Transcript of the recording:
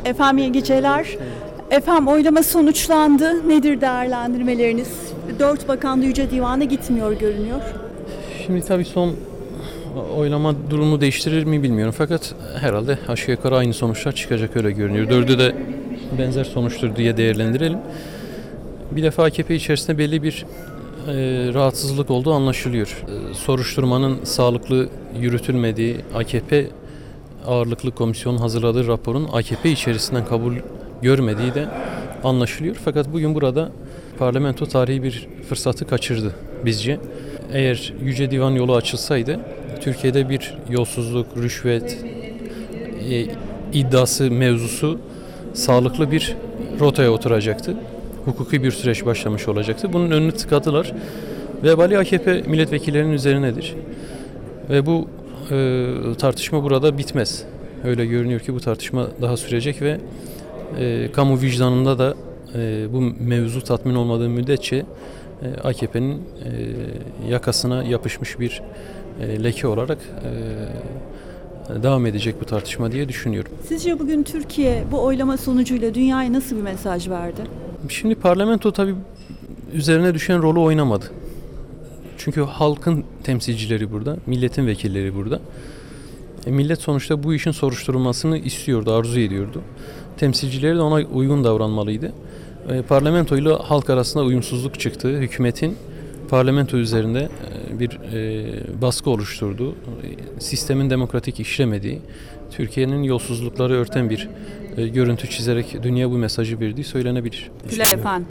Efendim iyi geceler. Efendim oylama sonuçlandı. Nedir değerlendirmeleriniz? 4 bakan da Yüce Divan'a gitmiyor görünüyor. Şimdi tabii son oylama durumu değiştirir mi bilmiyorum. Fakat herhalde aşağı yukarı aynı sonuçlar çıkacak öyle görünüyor. Dördü de benzer sonuçtur diye değerlendirelim. Bir defa AKP içerisinde belli bir rahatsızlık olduğu anlaşılıyor. Soruşturmanın sağlıklı yürütülmediği, AKP ağırlıklı komisyonun hazırladığı raporun AKP içerisinden kabul görmediği de anlaşılıyor. Fakat bugün burada parlamento tarihi bir fırsatı kaçırdı bizce. Eğer Yüce Divan yolu açılsaydı Türkiye'de bir yolsuzluk, rüşvet iddiası mevzusu sağlıklı bir rotaya oturacaktı. Hukuki bir süreç başlamış olacaktı. Bunun önünü tıkadılar. Vebali AKP milletvekillerinin üzerinedir. Ve bu tartışma burada bitmez. Öyle görünüyor ki bu tartışma daha sürecek ve kamu vicdanında da bu mevzu tatmin olmadığı müddetçe AKP'nin yakasına yapışmış bir leke olarak devam edecek bu tartışma diye düşünüyorum. Sizce bugün Türkiye bu oylama sonucuyla dünyaya nasıl bir mesaj verdi? Şimdi parlamento tabii üzerine düşen rolü oynamadı. Çünkü halkın temsilcileri burada, milletin vekilleri burada. Millet sonuçta bu işin soruşturulmasını istiyordu, arzu ediyordu. Temsilcileri de ona uygun davranmalıydı. Parlamento ile halk arasında uyumsuzluk çıktı. Hükümetin parlamento üzerinde bir baskı oluşturduğu, sistemin demokratik işlemediği, Türkiye'nin yolsuzlukları örten bir görüntü çizerek dünya bu mesajı verdiği söylenebilir. Efendim.